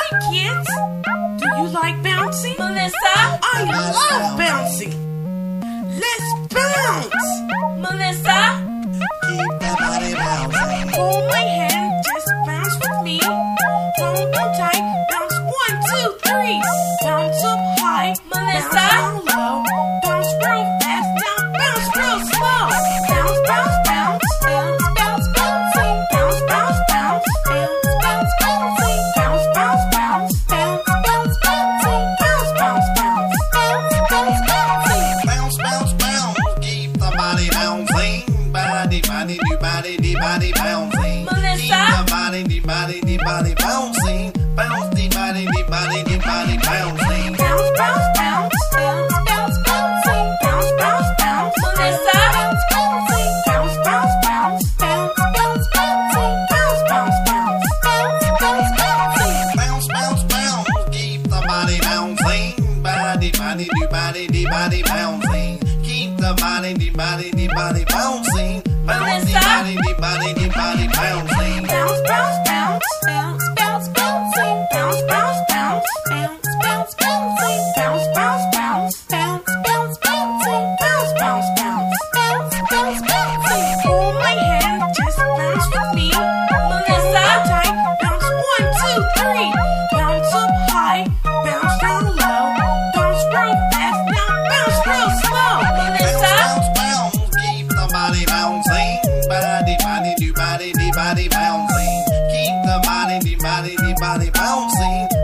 Hi, kids. Do you like bouncing? Melissa? I love bouncing. Let's bounce. Melissa? Keep that body bouncing. Hold my hand, just bounce with me. Hold on tight, bounce 1, 2, 3. Bounce up high, Melissa? bounce down low. Bounce real fast, now bounce real slow. Bounce, bounce, bounce. Bounce, bounce, bouncing. Bounce, bounce, bounce. Bounce, bounce, bouncing. Bounce, bounce, bounce. Bounce, bounce, bouncing. Bounce, bounce, bounce. Bounce, bounce, bouncing. Bounce, bounce, bounce. Keep the body bouncing. Body, body, do body, de body bouncing. Melissa? Keep the body, de body, de body bouncing. Bounce, de body, de body, de body bouncing. Bounce, bounce, bounce. Bounce, bounce, bouncing. Bounce, bounce, bounce. Melissa? Bounce, bouncing. Bounce, bounce, bounce. Bounce, bounce, bouncing. Bounce, bounce, bounce. Bounce, bounce, bouncing. Bounce, bounce, bounce. Keep the body bouncing. Body, body, do body, de body bouncing. Keep the body, de body, de body bouncing. Bounce, de Melissa? body, de body, de body bouncing. Bounce, bounce, bounce. Bounce, bounce, bouncing. Bounce, bounce, bounce. Bounce, bounce, bouncing. Bounce, bounce, bounce. Bounce, bounce, bouncing. Bounce, bounce, bounce. Bounce, bounce, bouncing. Hold my hand, just bounce with me. Melissa? Tight, bounce 1, 2, 3. Bounce up high, bounce down low. Bounce real fast, now bounce real slow. Melissa? Bounce, bounce, keep the body bouncing. Body, body, do body, de body bouncing. Keep the body, de body, de body bouncing.